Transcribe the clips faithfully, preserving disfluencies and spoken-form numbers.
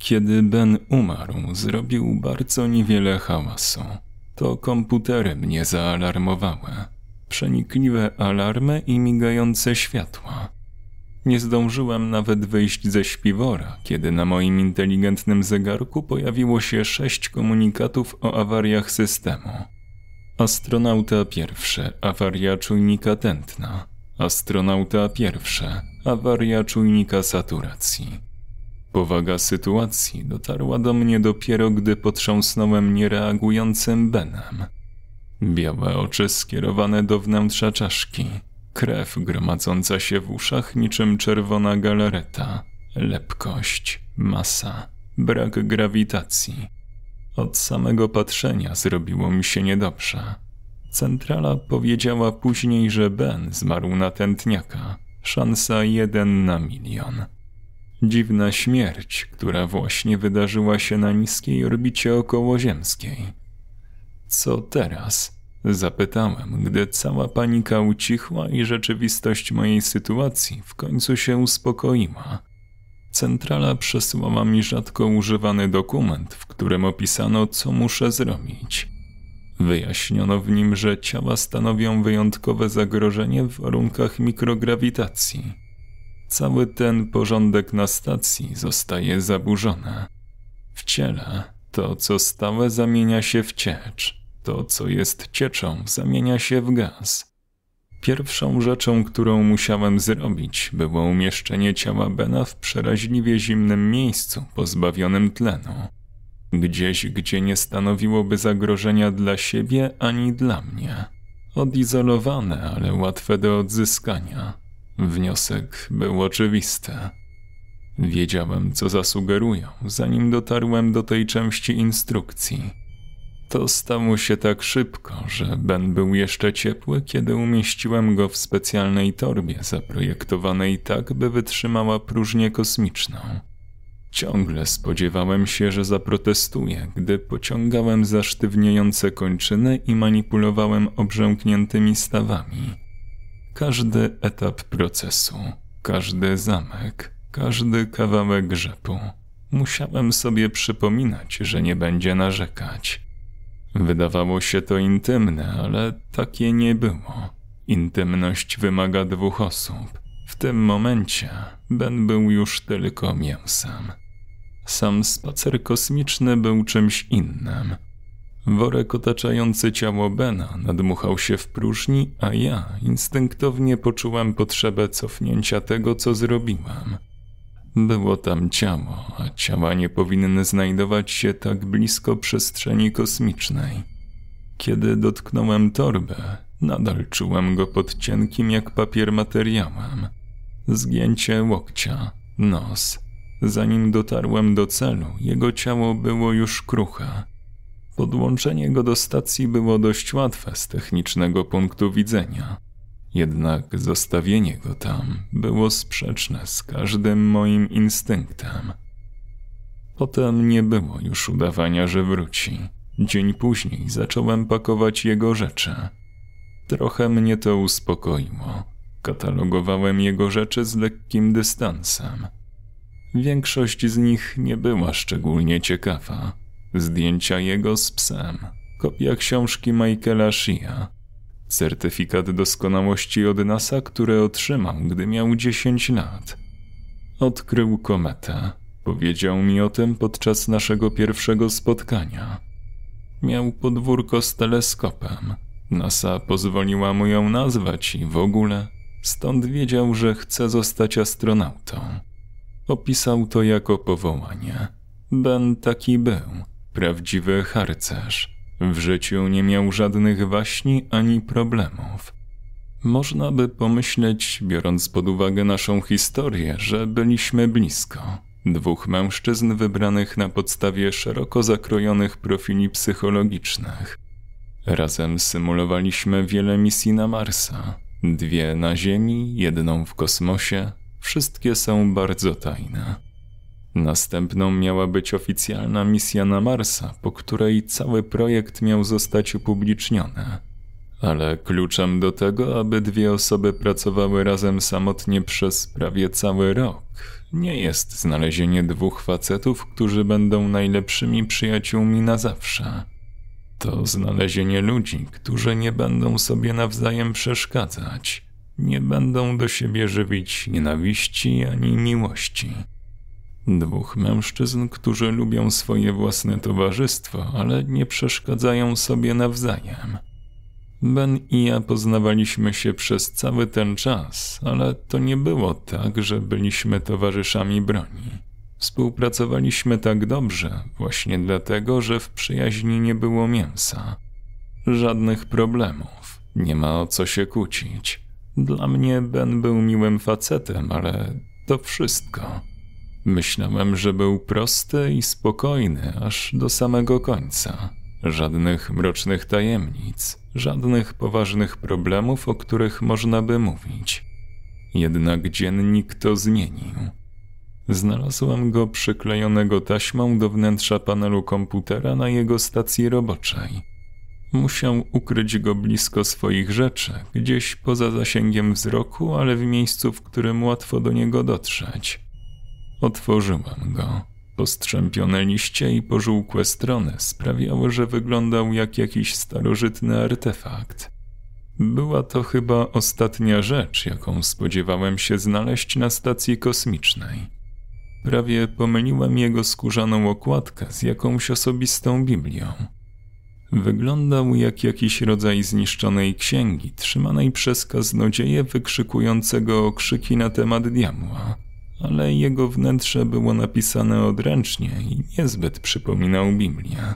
Kiedy Ben umarł, zrobił bardzo niewiele hałasu. To komputery mnie zaalarmowały. Przenikliwe alarmy i migające światła. Nie zdążyłem nawet wyjść ze śpiwora, kiedy na moim inteligentnym zegarku pojawiło się sześć komunikatów o awariach systemu. Astronauta pierwszy, awaria czujnika tętna. Astronauta pierwszy, awaria czujnika saturacji. Powaga sytuacji dotarła do mnie dopiero, gdy potrząsnąłem niereagującym Benem. Białe oczy skierowane do wnętrza czaszki, krew gromadząca się w uszach niczym czerwona galareta, lepkość, masa, brak grawitacji. Od samego patrzenia zrobiło mi się niedobrze. Centrala powiedziała później, że Ben zmarł na tętniaka. Szansa jeden na milion. Dziwna śmierć, która właśnie wydarzyła się na niskiej orbicie okołoziemskiej. Co teraz? Zapytałem, gdy cała panika ucichła i rzeczywistość mojej sytuacji w końcu się uspokoiła. Centrala przesłała mi rzadko używany dokument, w którym opisano, co muszę zrobić. Wyjaśniono w nim, że ciała stanowią wyjątkowe zagrożenie w warunkach mikrograwitacji. Cały ten porządek na stacji zostaje zaburzony. W ciele to, co stałe, zamienia się w ciecz. To, co jest cieczą, zamienia się w gaz. Pierwszą rzeczą, którą musiałem zrobić, było umieszczenie ciała Bena w przeraźliwie zimnym miejscu, pozbawionym tlenu. Gdzieś, gdzie nie stanowiłoby zagrożenia dla siebie ani dla mnie. Odizolowane, ale łatwe do odzyskania. Wniosek był oczywisty. Wiedziałem, co zasugerują, zanim dotarłem do tej części instrukcji. To stało się tak szybko, że Ben był jeszcze ciepły, kiedy umieściłem go w specjalnej torbie zaprojektowanej tak, by wytrzymała próżnię kosmiczną. Ciągle spodziewałem się, że zaprotestuje, gdy pociągałem za sztywniejące kończyny i manipulowałem obrzękniętymi stawami. Każdy etap procesu, każdy zamek, każdy kawałek rzepu. Musiałem sobie przypominać, że nie będzie narzekać. Wydawało się to intymne, ale takie nie było. Intymność wymaga dwóch osób. W tym momencie Ben był już tylko mięsem. Sam spacer kosmiczny był czymś innym. Worek otaczający ciało Bena nadmuchał się w próżni, a ja instynktownie poczułem potrzebę cofnięcia tego, co zrobiłem. Było tam ciało, a ciała nie powinny znajdować się tak blisko przestrzeni kosmicznej. Kiedy dotknąłem torby, nadal czułem go pod cienkim jak papier materiałem. Zgięcie łokcia, nos. Zanim dotarłem do celu, jego ciało było już kruche. Podłączenie go do stacji było dość łatwe z technicznego punktu widzenia. Jednak zostawienie go tam było sprzeczne z każdym moim instynktem. Potem nie było już udawania, że wróci. Dzień później zacząłem pakować jego rzeczy. Trochę mnie to uspokoiło. Katalogowałem jego rzeczy z lekkim dystansem. Większość z nich nie była szczególnie ciekawa. Zdjęcia jego z psem, kopia książki Michaela Shee'a, certyfikat doskonałości od NASA, który otrzymał, gdy miał dziesięć lat. Odkrył kometę. Powiedział mi o tym podczas naszego pierwszego spotkania. Miał podwórko z teleskopem. NASA pozwoliła mu ją nazwać i w ogóle, stąd wiedział, że chce zostać astronautą. Opisał to jako powołanie. Ben taki był, prawdziwy harcerz. W życiu nie miał żadnych waśni ani problemów. Można by pomyśleć, biorąc pod uwagę naszą historię, że byliśmy blisko. Dwóch mężczyzn wybranych na podstawie szeroko zakrojonych profili psychologicznych. Razem symulowaliśmy wiele misji na Marsa. Dwie na Ziemi, jedną w kosmosie. Wszystkie są bardzo tajne. Następną miała być oficjalna misja na Marsa, po której cały projekt miał zostać upubliczniony. Ale kluczem do tego, aby dwie osoby pracowały razem samotnie przez prawie cały rok, nie jest znalezienie dwóch facetów, którzy będą najlepszymi przyjaciółmi na zawsze. To znalezienie ludzi, którzy nie będą sobie nawzajem przeszkadzać, nie będą do siebie żywić nienawiści ani miłości. Dwóch mężczyzn, którzy lubią swoje własne towarzystwo, ale nie przeszkadzają sobie nawzajem. Ben i ja poznawaliśmy się przez cały ten czas, ale to nie było tak, że byliśmy towarzyszami broni. Współpracowaliśmy tak dobrze właśnie dlatego, że w przyjaźni nie było mięsa. Żadnych problemów, nie ma o co się kłócić. Dla mnie Ben był miłym facetem, ale to wszystko. Myślałem, że był prosty i spokojny aż do samego końca. Żadnych mrocznych tajemnic, żadnych poważnych problemów, o których można by mówić. Jednak dziennik to zmienił. Znalazłam go przyklejonego taśmą do wnętrza panelu komputera na jego stacji roboczej. Musiał ukryć go blisko swoich rzeczy, gdzieś poza zasięgiem wzroku, ale w miejscu, w którym łatwo do niego dotrzeć. Otworzyłam go. Postrzępione liście i pożółkłe strony sprawiały, że wyglądał jak jakiś starożytny artefakt. Była to chyba ostatnia rzecz, jaką spodziewałem się znaleźć na stacji kosmicznej. Prawie pomyliłem jego skórzaną okładkę z jakąś osobistą Biblią. Wyglądał jak jakiś rodzaj zniszczonej księgi, trzymanej przez kaznodzieję wykrzykującego okrzyki na temat diabła. Ale jego wnętrze było napisane odręcznie i niezbyt przypominał Biblię.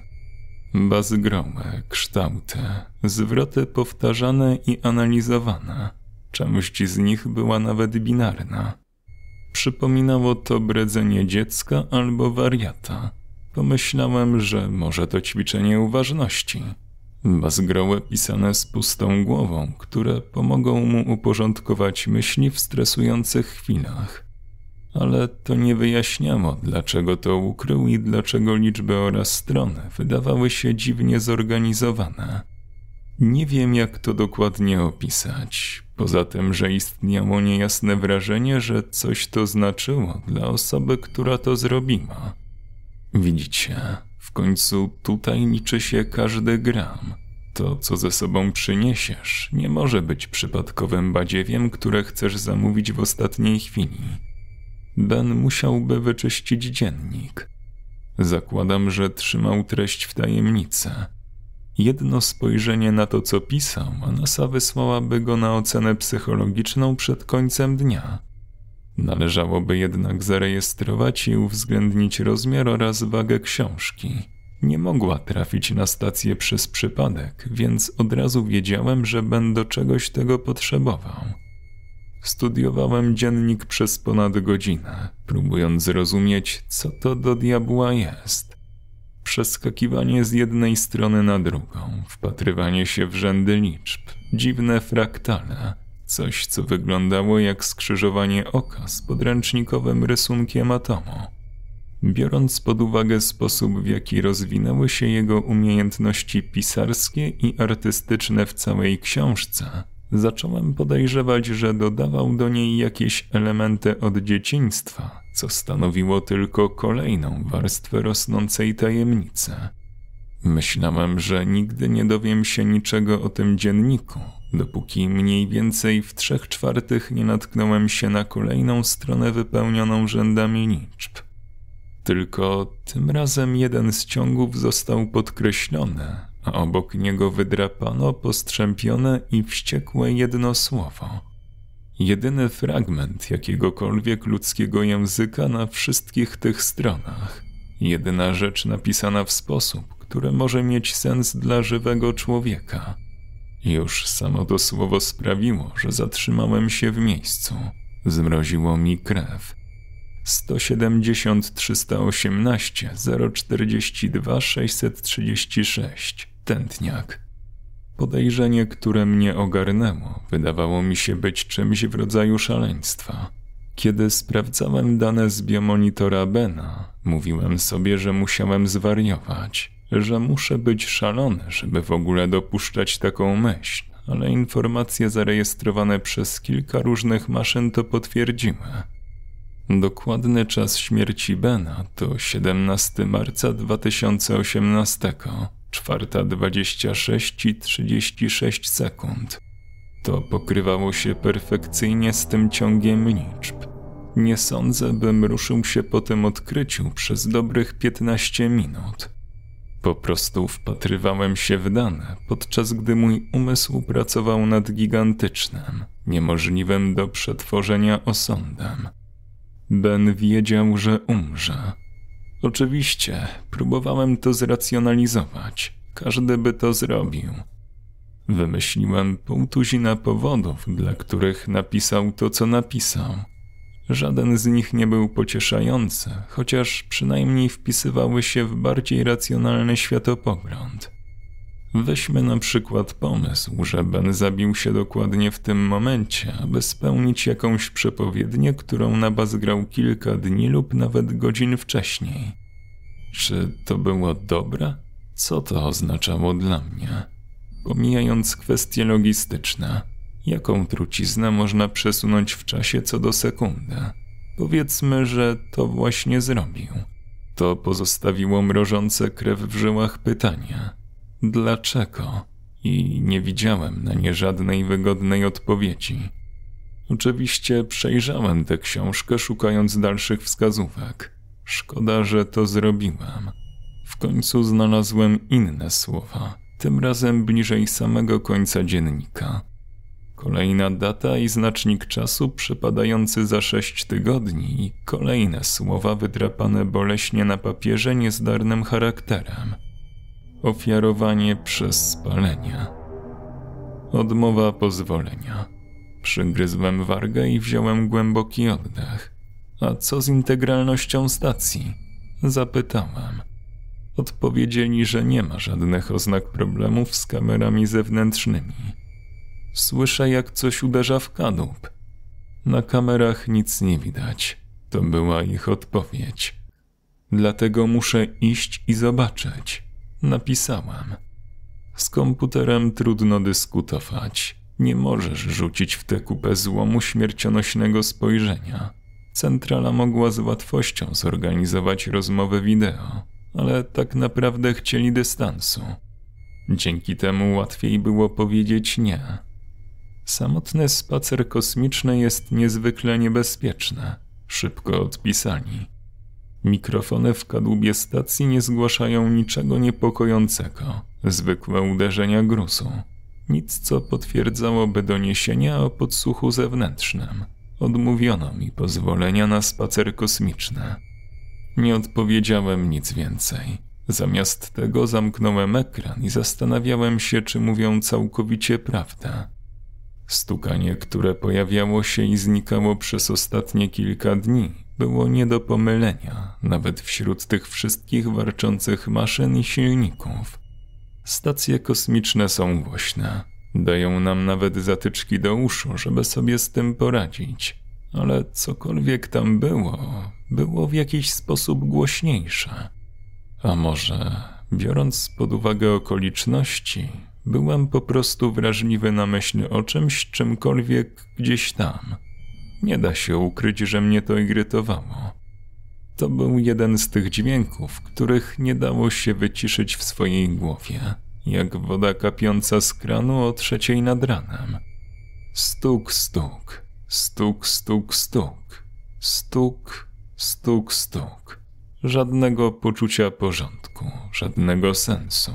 Bazgrołe, kształty, zwroty powtarzane i analizowane. Część z nich była nawet binarna. Przypominało to bredzenie dziecka albo wariata. Pomyślałem, że może to ćwiczenie uważności. Bazgrołe pisane z pustą głową, które pomogą mu uporządkować myśli w stresujących chwilach. Ale to nie wyjaśniało, dlaczego to ukrył i dlaczego liczby oraz strony wydawały się dziwnie zorganizowane. Nie wiem, jak to dokładnie opisać, poza tym, że istniało niejasne wrażenie, że coś to znaczyło dla osoby, która to zrobiła. Widzicie, w końcu tutaj liczy się każdy gram. To, co ze sobą przyniesiesz, nie może być przypadkowym badziewiem, które chcesz zamówić w ostatniej chwili. Ben musiałby wyczyścić dziennik. Zakładam, że trzymał treść w tajemnicy. Jedno spojrzenie na to, co pisał, a NASA wysłałaby go na ocenę psychologiczną przed końcem dnia. Należałoby jednak zarejestrować i uwzględnić rozmiar oraz wagę książki. Nie mogła trafić na stację przez przypadek, więc od razu wiedziałem, że Ben do czegoś tego potrzebował. Studiowałem dziennik przez ponad godzinę, próbując zrozumieć, co to do diabła jest. Przeskakiwanie z jednej strony na drugą, wpatrywanie się w rzędy liczb, dziwne fraktale, coś, co wyglądało jak skrzyżowanie oka z podręcznikowym rysunkiem atomu. Biorąc pod uwagę sposób, w jaki rozwinęły się jego umiejętności pisarskie i artystyczne w całej książce, zacząłem podejrzewać, że dodawał do niej jakieś elementy od dzieciństwa, co stanowiło tylko kolejną warstwę rosnącej tajemnicy. Myślałem, że nigdy nie dowiem się niczego o tym dzienniku, dopóki mniej więcej w trzech czwartych nie natknąłem się na kolejną stronę wypełnioną rzędami liczb. Tylko tym razem jeden z ciągów został podkreślony, a obok niego wydrapano postrzępione i wściekłe jedno słowo. Jedyny fragment jakiegokolwiek ludzkiego języka na wszystkich tych stronach. Jedyna rzecz napisana w sposób, który może mieć sens dla żywego człowieka. Już samo to słowo sprawiło, że zatrzymałem się w miejscu. Zmroziło mi krew. sto siedemdziesiąt trzysta osiemnaście zero czterdzieści dwa sześćset trzydzieści sześć. Tętniak. Podejrzenie, które mnie ogarnęło, wydawało mi się być czymś w rodzaju szaleństwa. Kiedy sprawdzałem dane z biomonitora Bena, mówiłem sobie, że musiałem zwariować, że muszę być szalony, żeby w ogóle dopuszczać taką myśl, ale informacje zarejestrowane przez kilka różnych maszyn to potwierdziły. Dokładny czas śmierci Bena to siedemnastego marca dwa tysiące osiemnastego, czwarta dwadzieścia sześć i trzydzieści sześć sekund. To pokrywało się perfekcyjnie z tym ciągiem liczb. Nie sądzę, bym ruszył się po tym odkryciu przez dobrych piętnaście minut. Po prostu wpatrywałem się w dane, podczas gdy mój umysł pracował nad gigantycznym, niemożliwym do przetworzenia osądem. Ben wiedział, że umrze. Oczywiście, próbowałem to zracjonalizować. Każdy by to zrobił. Wymyśliłem pół tuzina powodów, dla których napisał to, co napisał. Żaden z nich nie był pocieszający, chociaż przynajmniej wpisywały się w bardziej racjonalny światopogląd. Weźmy na przykład pomysł, że Ben zabił się dokładnie w tym momencie, aby spełnić jakąś przepowiednię, którą nabazgrał kilka dni lub nawet godzin wcześniej. Czy to było dobre? Co to oznaczało dla mnie? Pomijając kwestie logistyczne, jaką truciznę można przesunąć w czasie co do sekundy? Powiedzmy, że to właśnie zrobił. To pozostawiło mrożące krew w żyłach pytanie. Dlaczego? I nie widziałem na nie żadnej wygodnej odpowiedzi. Oczywiście przejrzałem tę książkę, szukając dalszych wskazówek. Szkoda, że to zrobiłem. W końcu znalazłem inne słowa, tym razem bliżej samego końca dziennika. Kolejna data i znacznik czasu przypadający za sześć tygodni i kolejne słowa wydrapane boleśnie na papierze niezdarnym charakterem. Ofiarowanie przez spalenie. Odmowa pozwolenia. Przygryzłem wargę i wziąłem głęboki oddech. A co z integralnością stacji? Zapytałem. Odpowiedzieli, że nie ma żadnych oznak problemów z kamerami zewnętrznymi. Słyszę, jak coś uderza w kadłub. Na kamerach nic nie widać. To była ich odpowiedź. Dlatego muszę iść i zobaczyć. Napisałem. Z komputerem trudno dyskutować. Nie możesz rzucić w tę kupę złomu śmiercionośnego spojrzenia. Centrala mogła z łatwością zorganizować rozmowę wideo, ale tak naprawdę chcieli dystansu. Dzięki temu łatwiej było powiedzieć nie. Samotny spacer kosmiczny jest niezwykle niebezpieczny. Szybko odpisali. Mikrofony w kadłubie stacji nie zgłaszają niczego niepokojącego. Zwykłe uderzenia gruzu. Nic, co potwierdzałoby doniesienia o podsłuchu zewnętrznym. Odmówiono mi pozwolenia na spacer kosmiczny. Nie odpowiedziałem nic więcej. Zamiast tego zamknąłem ekran i zastanawiałem się, czy mówią całkowicie prawdę. Stukanie, które pojawiało się i znikało przez ostatnie kilka dni, było nie do pomylenia, nawet wśród tych wszystkich warczących maszyn i silników. Stacje kosmiczne są głośne. Dają nam nawet zatyczki do uszu, żeby sobie z tym poradzić. Ale cokolwiek tam było, było w jakiś sposób głośniejsze. A może, biorąc pod uwagę okoliczności, byłem po prostu wrażliwy na myśl o czymś, czymkolwiek gdzieś tam. Nie da się ukryć, że mnie to irytowało. To był jeden z tych dźwięków, których nie dało się wyciszyć w swojej głowie, jak woda kapiąca z kranu o trzeciej nad ranem. Stuk, stuk, stuk, stuk, stuk, stuk, stuk, stuk. Żadnego poczucia porządku, żadnego sensu.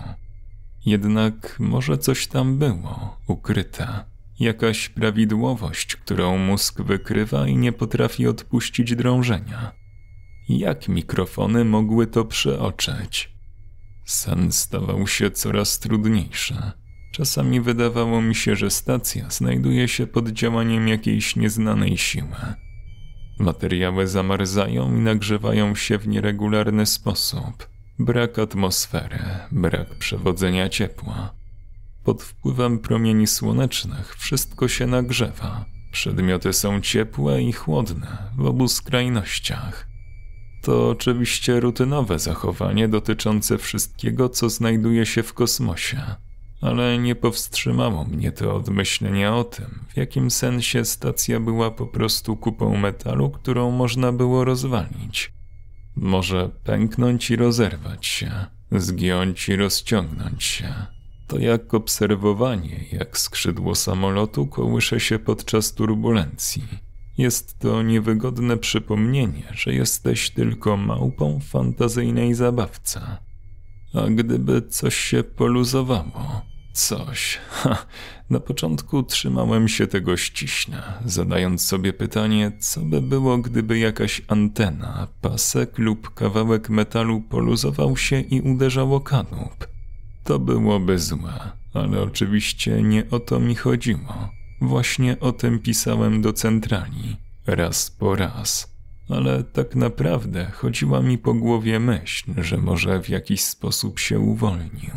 Jednak może coś tam było, ukryte. Jakaś prawidłowość, którą mózg wykrywa i nie potrafi odpuścić drążenia. Jak mikrofony mogły to przeoczyć? Sen stawał się coraz trudniejszy. Czasami wydawało mi się, że stacja znajduje się pod działaniem jakiejś nieznanej siły. Materiały zamarzają i nagrzewają się w nieregularny sposób. Brak atmosfery, brak przewodzenia ciepła. Pod wpływem promieni słonecznych wszystko się nagrzewa. Przedmioty są ciepłe i chłodne w obu skrajnościach. To oczywiście rutynowe zachowanie dotyczące wszystkiego, co znajduje się w kosmosie. ale nie powstrzymało mnie to od myślenia o tym, w jakim sensie stacja była po prostu kupą metalu, którą można było rozwalić. Może pęknąć i rozerwać się, zgiąć i rozciągnąć się. To jak obserwowanie, jak skrzydło samolotu kołysze się podczas turbulencji. Jest to niewygodne przypomnienie, że jesteś tylko małpą w fantazyjnej zabawce. A gdyby coś się poluzowało? Coś. Ha, na początku trzymałem się tego ściśle, zadając sobie pytanie, co by było, gdyby jakaś antena, pasek lub kawałek metalu poluzował się i uderzał o kanop. To byłoby złe, ale oczywiście nie o to mi chodziło. Właśnie o tym pisałem do centrali, raz po raz. Ale tak naprawdę chodziła mi po głowie myśl, że może w jakiś sposób się uwolnił.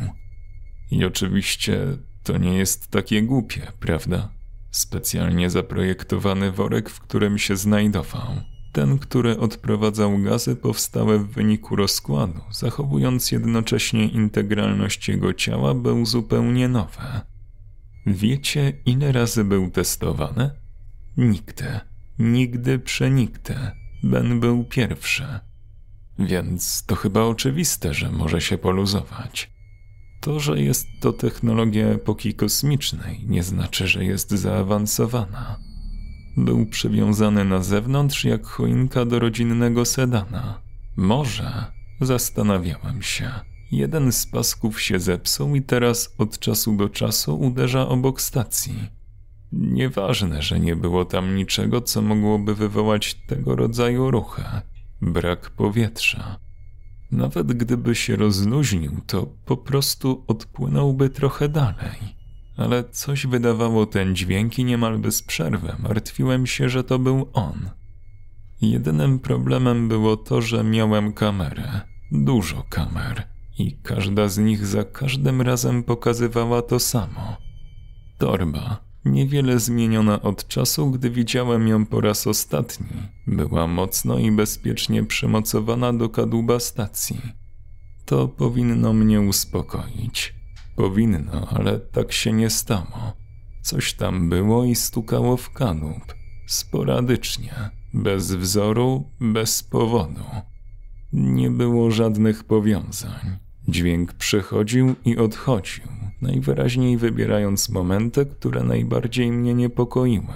I oczywiście to nie jest takie głupie, prawda? Specjalnie zaprojektowany worek, w którym się znajdował. Ten, który odprowadzał gazy powstałe w wyniku rozkładu, zachowując jednocześnie integralność jego ciała, był zupełnie nowy. Wiecie, ile razy był testowany? Nigdy. Nigdy przenigdy. Ben był pierwszy. Więc to chyba oczywiste, że może się poluzować. To, że jest to technologia epoki kosmicznej, nie znaczy, że jest zaawansowana. Był przywiązany na zewnątrz jak choinka do rodzinnego sedana. Może, zastanawiałem się, jeden z pasków się zepsuł i teraz od czasu do czasu uderza obok stacji. Nieważne, że nie było tam niczego, co mogłoby wywołać tego rodzaju ruchy. Brak powietrza. Nawet gdyby się rozluźnił, to po prostu odpłynąłby trochę dalej. Ale coś wydawało ten dźwięk i niemal bez przerwy martwiłem się, że to był on. Jedynym problemem było to, że miałem kamerę. Dużo kamer. I każda z nich za każdym razem pokazywała to samo. Torba. Niewiele zmieniona od czasu, gdy widziałem ją po raz ostatni. Była mocno i bezpiecznie przymocowana do kadłuba stacji. To powinno mnie uspokoić. Powinno, ale tak się nie stało. Coś tam było i stukało w kadłub. Sporadycznie. Bez wzoru, bez powodu. Nie było żadnych powiązań. Dźwięk przychodził i odchodził, najwyraźniej wybierając momenty, które najbardziej mnie niepokoiły.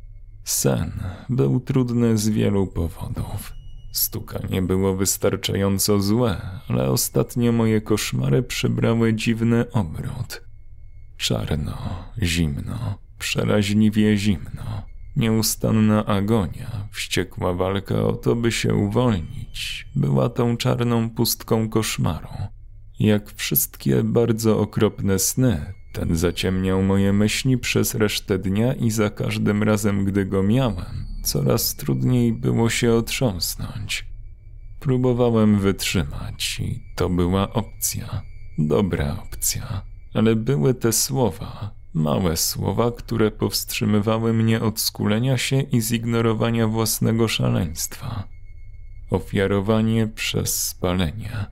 Sen był trudny z wielu powodów. Stukanie było wystarczająco złe, ale ostatnio moje koszmary przybrały dziwny obrót. Czarno, zimno, przeraźliwie zimno. Nieustanna agonia, wściekła walka o to, by się uwolnić, była tą czarną pustką koszmaru. Jak wszystkie bardzo okropne sny, ten zaciemniał moje myśli przez resztę dnia i za każdym razem, gdy go miałem, coraz trudniej było się otrząsnąć. Próbowałem wytrzymać i to była opcja, dobra opcja, ale były te słowa, małe słowa, które powstrzymywały mnie od skulenia się i zignorowania własnego szaleństwa. Ofiarowanie przez spalenie.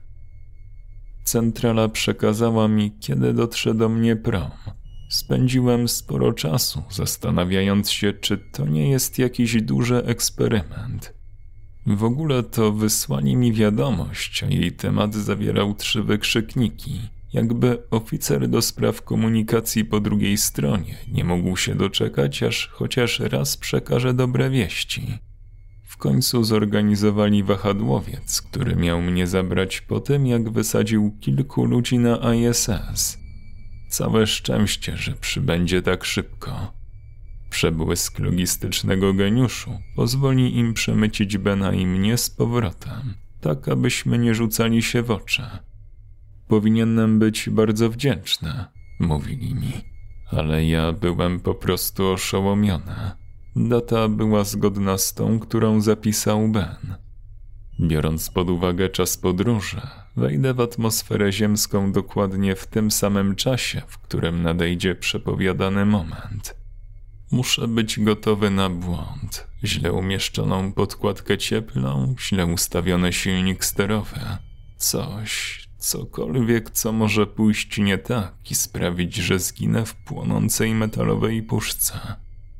Centrala przekazała mi, kiedy dotrze do mnie prom. Spędziłem sporo czasu, zastanawiając się, czy to nie jest jakiś duży eksperyment. W ogóle to wysłali mi wiadomość, a jej temat zawierał trzy wykrzykniki. Jakby oficer do spraw komunikacji po drugiej stronie nie mógł się doczekać, aż chociaż raz przekaże dobre wieści. W końcu zorganizowali wahadłowiec, który miał mnie zabrać po tym, jak wysadził kilku ludzi na I S S. Całe szczęście, że przybędzie tak szybko. Przebłysk logistycznego geniuszu pozwoli im przemycić Bena i mnie z powrotem, tak abyśmy nie rzucali się w oczy. Powinienem być bardzo wdzięczny, mówili mi, ale ja byłem po prostu oszołomiony. Data była zgodna z tą, którą zapisał Ben. Biorąc pod uwagę czas podróży, wejdę w atmosferę ziemską dokładnie w tym samym czasie, w którym nadejdzie przepowiadany moment. Muszę być gotowy na błąd, źle umieszczoną podkładkę cieplną, źle ustawiony silnik sterowy. Coś, Cokolwiek, co może pójść nie tak i sprawić, że zginę w płonącej metalowej puszce.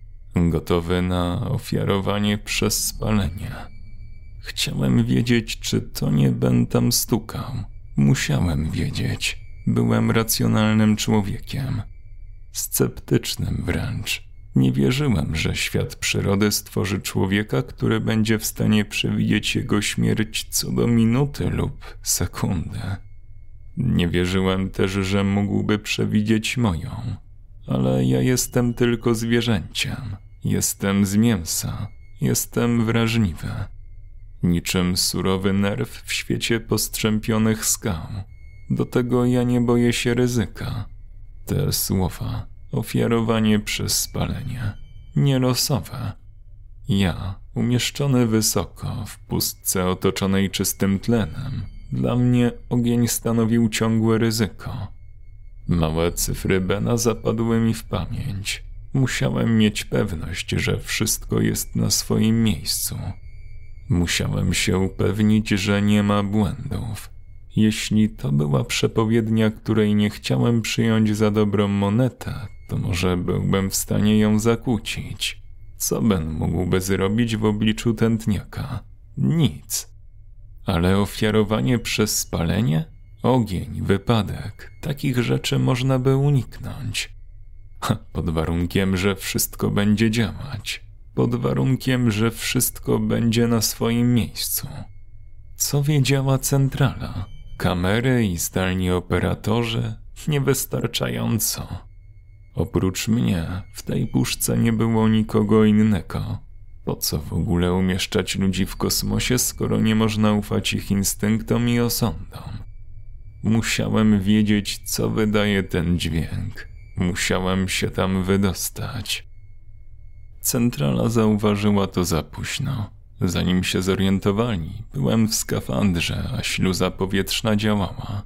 Gotowy na ofiarowanie przez spalenie. Chciałem wiedzieć, czy to nie Ben tam stukał. Musiałem wiedzieć. Byłem racjonalnym człowiekiem. Sceptycznym wręcz. Nie wierzyłem, że świat przyrody stworzy człowieka, który będzie w stanie przewidzieć jego śmierć co do minuty lub sekundy. Nie wierzyłem też, że mógłby przewidzieć moją. Ale ja jestem tylko zwierzęciem. Jestem z mięsa. Jestem wrażliwy. Niczym surowy nerw w świecie postrzępionych skał. Do tego ja nie boję się ryzyka. Te słowa, ofiarowanie przez spalenie, nielosowe. Ja, umieszczony wysoko, w pustce otoczonej czystym tlenem, dla mnie ogień stanowił ciągłe ryzyko. Małe cyfry Bena zapadły mi w pamięć. Musiałem mieć pewność, że wszystko jest na swoim miejscu. Musiałem się upewnić, że nie ma błędów. Jeśli to była przepowiednia, której nie chciałem przyjąć za dobrą monetę, to może byłbym w stanie ją zakłócić. Co Ben mógłby zrobić w obliczu tętniaka? Nic. Ale ofiarowanie przez spalenie? Ogień, wypadek. Takich rzeczy można by uniknąć. Ha, pod warunkiem, że wszystko będzie działać. Pod warunkiem, że wszystko będzie na swoim miejscu. Co wiedziała centrala? Kamery i zdalni operatorzy? Niewystarczająco. Oprócz mnie w tej puszce nie było nikogo innego. Po co w ogóle umieszczać ludzi w kosmosie, skoro nie można ufać ich instynktom i osądom? Musiałem wiedzieć, co wydaje ten dźwięk. Musiałem się tam wydostać. Centrala zauważyła to za późno. Zanim się zorientowali, byłem w skafandrze, a śluza powietrzna działała.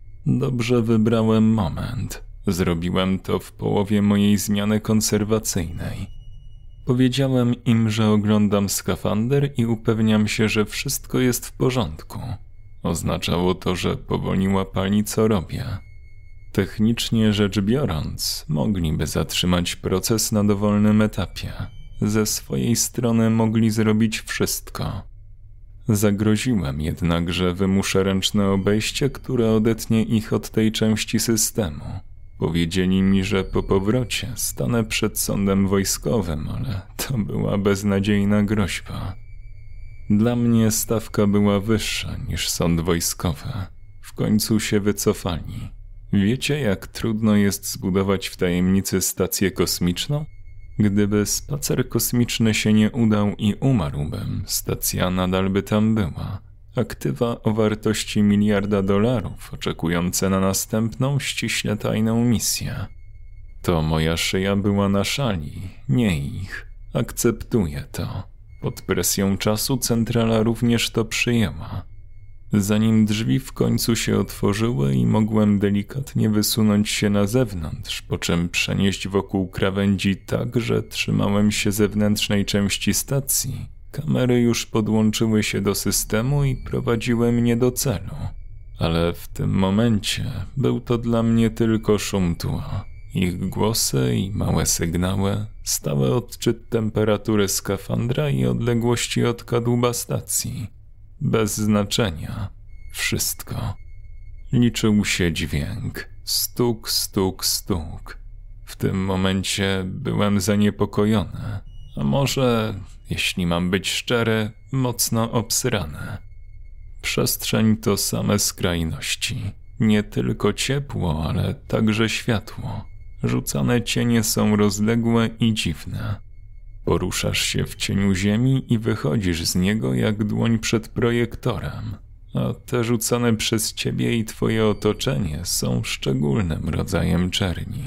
Dobrze wybrałem moment. Zrobiłem to w połowie mojej zmiany konserwacyjnej. Powiedziałem im, że oglądam skafander i upewniam się, że wszystko jest w porządku. Oznaczało to, że powoli łapali, co robię. Technicznie rzecz biorąc, mogliby zatrzymać proces na dowolnym etapie. Ze swojej strony mogli zrobić wszystko. Zagroziłem jednak, że wymuszę ręczne obejście, które odetnie ich od tej części systemu. Powiedzieli mi, że po powrocie stanę przed sądem wojskowym, ale to była beznadziejna groźba. Dla mnie stawka była wyższa niż sąd wojskowy. W końcu się wycofali. Wiecie, jak trudno jest zbudować w tajemnicy stację kosmiczną? Gdyby spacer kosmiczny się nie udał i umarłbym, stacja nadal by tam była. Aktywa o wartości miliarda dolarów, oczekujące na następną, ściśle tajną misję. To moja szyja była na szali, nie ich. Akceptuję to. Pod presją czasu centrala również to przyjęła. Zanim drzwi w końcu się otworzyły i mogłem delikatnie wysunąć się na zewnątrz, po czym przenieść wokół krawędzi tak, że trzymałem się zewnętrznej części stacji, kamery już podłączyły się do systemu i prowadziły mnie do celu. Ale w tym momencie był to dla mnie tylko szum tła. Ich głosy i małe sygnały, stały odczyt temperatury skafandra i odległości od kadłuba stacji. Bez znaczenia. Wszystko. Liczył się dźwięk. Stuk, stuk, stuk. W tym momencie byłem zaniepokojony. A może, jeśli mam być szczery, mocno obsrany. Przestrzeń to same skrajności. Nie tylko ciepło, ale także światło. Rzucane cienie są rozległe i dziwne. Poruszasz się w cieniu ziemi i wychodzisz z niego jak dłoń przed projektorem, a te rzucane przez ciebie i twoje otoczenie są szczególnym rodzajem czerni.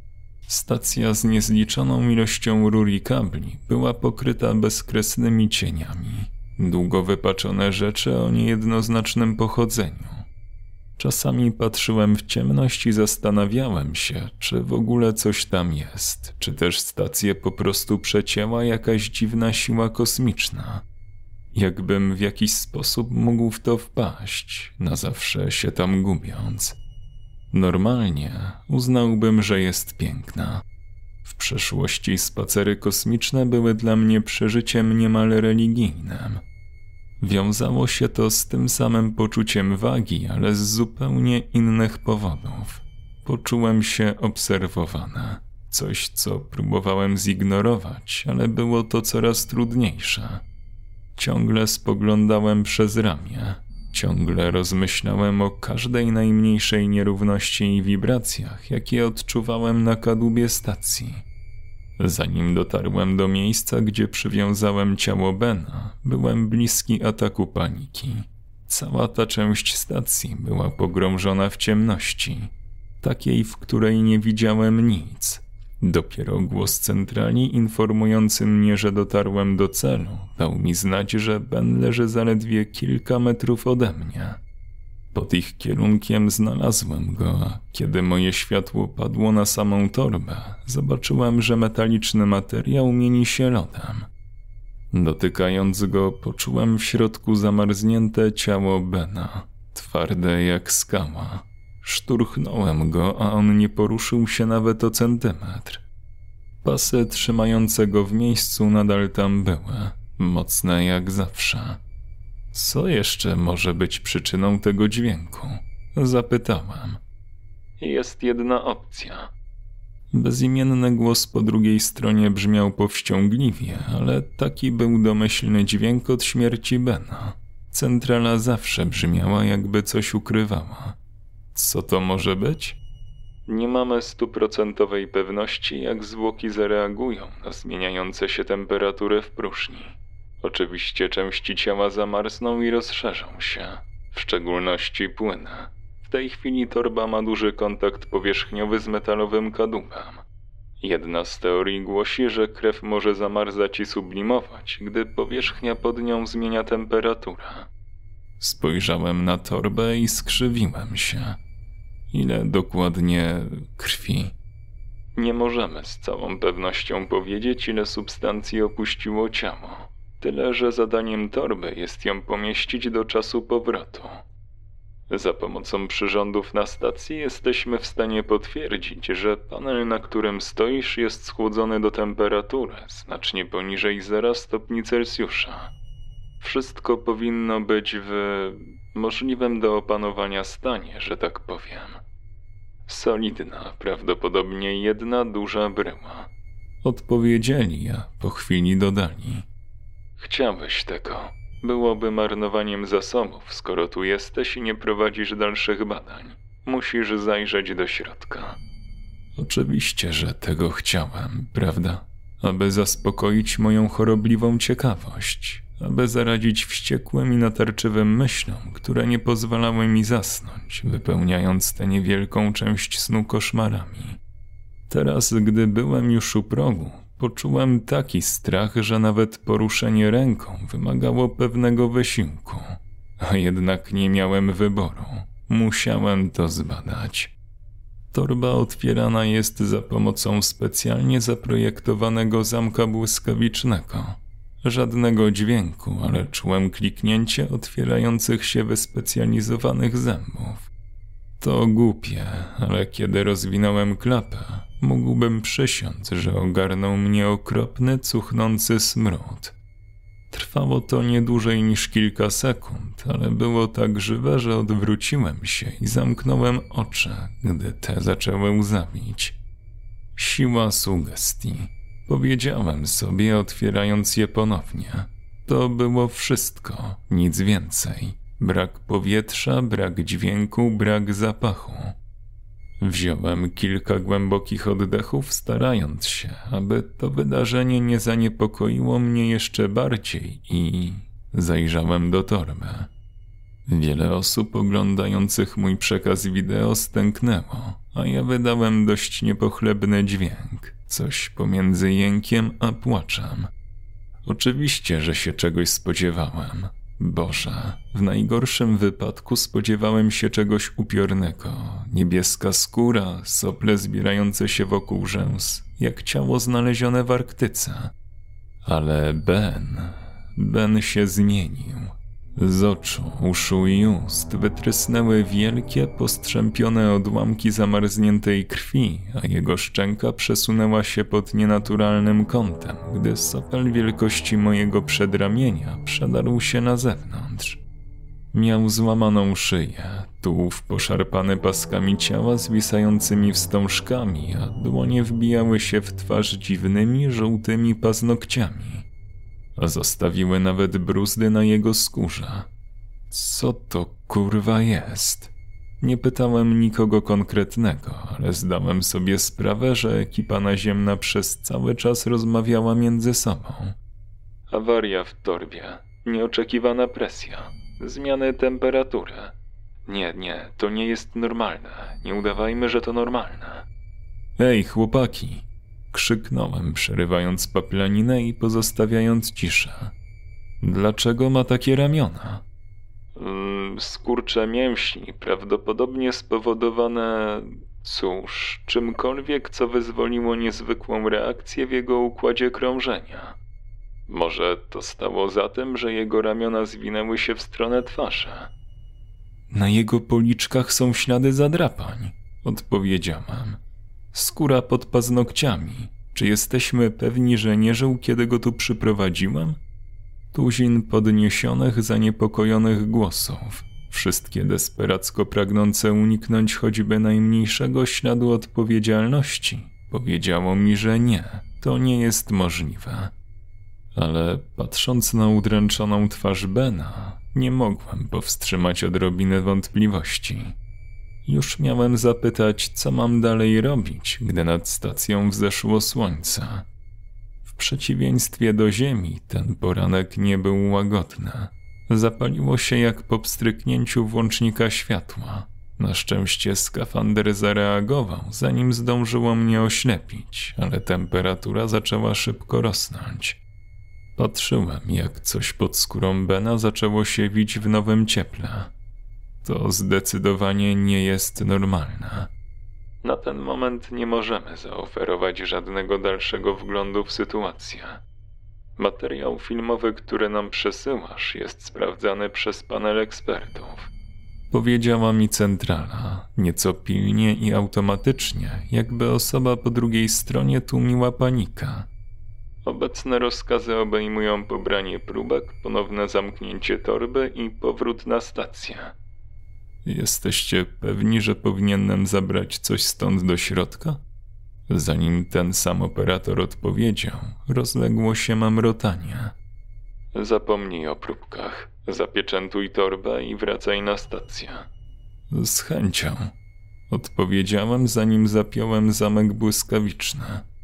Stacja z niezliczoną ilością rur i kabli była pokryta bezkresnymi cieniami, długo wypaczone rzeczy o niejednoznacznym pochodzeniu. Czasami patrzyłem w ciemność i zastanawiałem się, czy w ogóle coś tam jest, czy też stację po prostu przecięła jakaś dziwna siła kosmiczna. jakbym w jakiś sposób mógł w to wpaść, na zawsze się tam gubiąc. Normalnie uznałbym, że jest piękna. W przeszłości spacery kosmiczne były dla mnie przeżyciem niemal religijnym. Wiązało się to z tym samym poczuciem wagi, ale z zupełnie innych powodów. Poczułem się obserwowany. Coś, co próbowałem zignorować, ale było to coraz trudniejsze. Ciągle spoglądałem przez ramię. Ciągle rozmyślałem o każdej najmniejszej nierówności i wibracjach, jakie odczuwałem na kadłubie stacji. Zanim dotarłem do miejsca, gdzie przywiązałem ciało Bena, byłem bliski ataku paniki. Cała ta część stacji była pogrążona w ciemności, takiej, w której nie widziałem nic. Dopiero głos centrali informujący mnie, że dotarłem do celu, dał mi znać, że Ben leży zaledwie kilka metrów ode mnie. Pod ich kierunkiem znalazłem go, a kiedy moje światło padło na samą torbę, zobaczyłem, że metaliczny materiał mieni się lodem. Dotykając go, poczułem w środku zamarznięte ciało Bena, twarde jak skała. Szturchnąłem go, a on nie poruszył się nawet o centymetr. Pasy trzymające go w miejscu nadal tam były, mocne jak zawsze. Co jeszcze może być przyczyną tego dźwięku? Zapytałem. Jest jedna opcja. Bezimienny głos po drugiej stronie brzmiał powściągliwie, ale taki był domyślny dźwięk od śmierci Bena. Centrala zawsze brzmiała, jakby coś ukrywała. Co to może być? Nie mamy stuprocentowej pewności, jak zwłoki zareagują na zmieniające się temperatury w próżni. Oczywiście części ciała zamarzną i rozszerzą się, w szczególności płyny. W tej chwili torba ma duży kontakt powierzchniowy z metalowym kadłubem. Jedna z teorii głosi, że krew może zamarzać i sublimować, gdy powierzchnia pod nią zmienia temperaturę. Spojrzałem na torbę i skrzywiłem się. Ile dokładnie krwi? Nie możemy z całą pewnością powiedzieć, ile substancji opuściło ciało. Tyle, że zadaniem torby jest ją pomieścić do czasu powrotu. Za pomocą przyrządów na stacji jesteśmy w stanie potwierdzić, że panel, na którym stoisz, jest schłodzony do temperatury znacznie poniżej zera stopni Celsjusza. Wszystko powinno być w możliwym do opanowania stanie, że tak powiem. Solidna, prawdopodobnie jedna duża bryła. Odpowiedzieli, a po chwili dodali. Chciałeś tego. Byłoby marnowaniem zasobów, skoro tu jesteś i nie prowadzisz dalszych badań. Musisz zajrzeć do środka. Oczywiście, że tego chciałem, prawda? Aby zaspokoić moją chorobliwą ciekawość, aby zaradzić wściekłym i natarczywym myślom, które nie pozwalały mi zasnąć, wypełniając tę niewielką część snu koszmarami. Teraz, gdy byłem już u progu, poczułem taki strach, że nawet poruszenie ręką wymagało pewnego wysiłku. A jednak nie miałem wyboru. Musiałem to zbadać. Torba otwierana jest za pomocą specjalnie zaprojektowanego zamka błyskawicznego. Żadnego dźwięku, ale czułem kliknięcie otwierających się wyspecjalizowanych zębów. To głupie, ale kiedy rozwinąłem klapę, mógłbym przysiąc, że ogarnął mnie okropny, cuchnący smród. Trwało to nie dłużej niż kilka sekund, ale było tak żywe, że odwróciłem się i zamknąłem oczy, gdy te zaczęły łzawić. Siła sugestii. Powiedziałem sobie, otwierając je ponownie. To było wszystko, nic więcej. Brak powietrza, brak dźwięku, brak zapachu. Wziąłem kilka głębokich oddechów, starając się, aby to wydarzenie nie zaniepokoiło mnie jeszcze bardziej i zajrzałem do torby. Wiele osób oglądających mój przekaz wideo stęknęło, a ja wydałem dość niepochlebny dźwięk, coś pomiędzy jękiem a płaczem. Oczywiście, że się czegoś spodziewałem. Boże, w najgorszym wypadku spodziewałem się czegoś upiornego. Niebieska skóra, sople zbierające się wokół rzęs, jak ciało znalezione w Arktyce. Ale Ben... Ben się zmienił. Z oczu, uszu i ust wytrysnęły wielkie, postrzępione odłamki zamarzniętej krwi, a jego szczęka przesunęła się pod nienaturalnym kątem, gdy sopel wielkości mojego przedramienia przedarł się na zewnątrz. Miał złamaną szyję, tułów poszarpany paskami ciała zwisającymi wstążkami, a dłonie wbijały się w twarz dziwnymi, żółtymi paznokciami. Zostawiły nawet bruzdy na jego skórze. Co to kurwa jest? Nie pytałem nikogo konkretnego, ale zdałem sobie sprawę, że ekipa naziemna przez cały czas rozmawiała między sobą. Awaria w torbie, nieoczekiwana presja, zmiany temperatury. Nie, nie, to nie jest normalne. Nie udawajmy, że to normalne. Ej, chłopaki! Krzyknąłem, przerywając paplaninę i pozostawiając ciszę. Dlaczego ma takie ramiona? Mm, skurcze mięśni, prawdopodobnie spowodowane, cóż, czymkolwiek, co wyzwoliło niezwykłą reakcję w jego układzie krążenia. Może to stało za tym, że jego ramiona zwinęły się w stronę twarzy. Na jego policzkach są ślady zadrapań, odpowiedziałem. Skóra pod paznokciami. Czy jesteśmy pewni, że nie żył, kiedy go tu przyprowadziłem? Tuzin podniesionych, zaniepokojonych głosów. Wszystkie desperacko pragnące uniknąć choćby najmniejszego śladu odpowiedzialności. Powiedziało mi, że nie, to nie jest możliwe. Ale patrząc na udręczoną twarz Bena, nie mogłem powstrzymać odrobiny wątpliwości. Już miałem zapytać, co mam dalej robić, gdy nad stacją wzeszło słońce. W przeciwieństwie do ziemi, ten poranek nie był łagodny. Zapaliło się jak po pstryknięciu włącznika światła. Na szczęście skafander zareagował, zanim zdążyło mnie oślepić, ale temperatura zaczęła szybko rosnąć. Patrzyłem, jak coś pod skórą Bena zaczęło się wić w nowym cieple. To zdecydowanie nie jest normalne. Na ten moment nie możemy zaoferować żadnego dalszego wglądu w sytuację. Materiał filmowy, który nam przesyłasz, jest sprawdzany przez panel ekspertów. Powiedziała mi centrala, nieco pilnie i automatycznie, jakby osoba po drugiej stronie tłumiła panikę. Obecne rozkazy obejmują pobranie próbek, ponowne zamknięcie torby i powrót na stację. Jesteście pewni, że powinienem zabrać coś stąd do środka? Zanim ten sam operator odpowiedział, rozległo się mamrotanie. Zapomnij o próbkach, zapieczętuj torbę i wracaj na stację. Z chęcią, odpowiedziałem, zanim zapiąłem zamek błyskawiczny.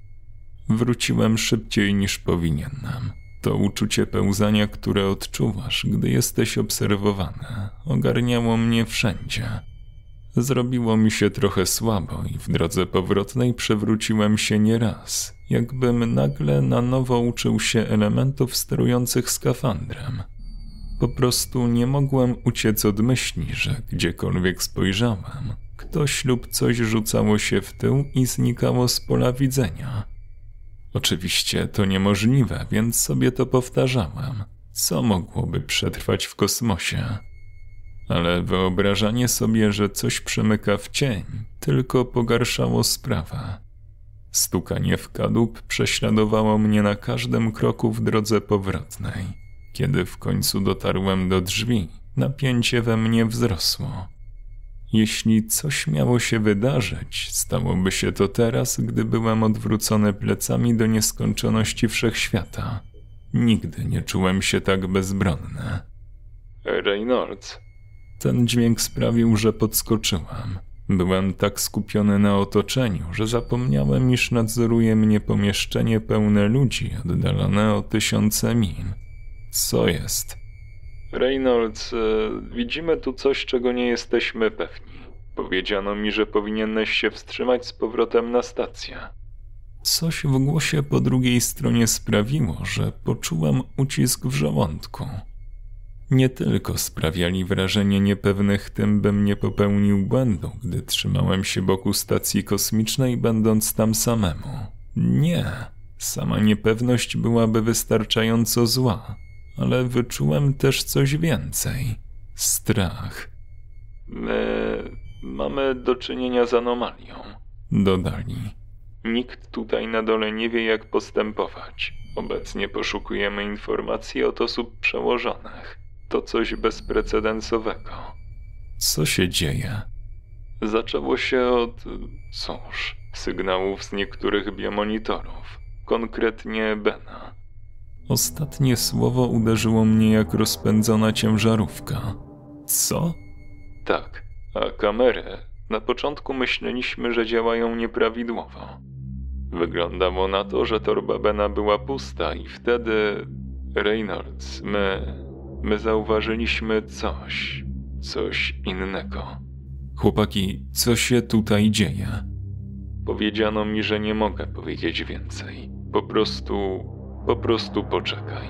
Wróciłem szybciej niż powinienem. To uczucie pełzania, które odczuwasz, gdy jesteś obserwowany, ogarniało mnie wszędzie. Zrobiło mi się trochę słabo i w drodze powrotnej przewróciłem się nieraz, jakbym nagle na nowo uczył się elementów sterujących skafandrem. Po prostu nie mogłem uciec od myśli, że gdziekolwiek spojrzałem, ktoś lub coś rzucało się w tył i znikało z pola widzenia. Oczywiście to niemożliwe, więc sobie to powtarzałem. Co mogłoby przetrwać w kosmosie? Ale wyobrażanie sobie, że coś przemyka w cień, tylko pogarszało sprawę. Stukanie w kadłub prześladowało mnie na każdym kroku w drodze powrotnej. Kiedy w końcu dotarłem do drzwi, napięcie we mnie wzrosło. Jeśli coś miało się wydarzyć, stałoby się to teraz, gdy byłem odwrócony plecami do nieskończoności wszechświata. Nigdy nie czułem się tak bezbronny. Reynolds. Ten dźwięk sprawił, że podskoczyłem. Byłem tak skupiony na otoczeniu, że zapomniałem, iż nadzoruje mnie pomieszczenie pełne ludzi oddalone o tysiące mil. Co jest? Reynolds, e, widzimy tu coś, czego nie jesteśmy pewni. Powiedziano mi, że powinieneś się wstrzymać z powrotem na stację. Coś w głosie po drugiej stronie sprawiło, że poczułem ucisk w żołądku. Nie tylko sprawiali wrażenie niepewnych tym, bym nie popełnił błędu, gdy trzymałem się boku stacji kosmicznej, będąc tam samemu. Nie, sama niepewność byłaby wystarczająco zła. ale wyczułem też coś więcej. Strach. My mamy do czynienia z anomalią, dodali. Nikt tutaj na dole nie wie, jak postępować. Obecnie poszukujemy informacji od osób przełożonych. To coś bezprecedensowego. Co się dzieje? Zaczęło się od, cóż, sygnałów z niektórych biomonitorów, konkretnie Bena. Ostatnie słowo uderzyło mnie jak rozpędzona ciężarówka. Co? Tak, a kamery, na początku myśleliśmy, że działają nieprawidłowo. Wyglądało na to, że torba Bena była pusta i wtedy, Reynolds, my, my zauważyliśmy coś, coś innego. Chłopaki, co się tutaj dzieje? Powiedziano mi, że nie mogę powiedzieć więcej. Po prostu, po prostu poczekaj.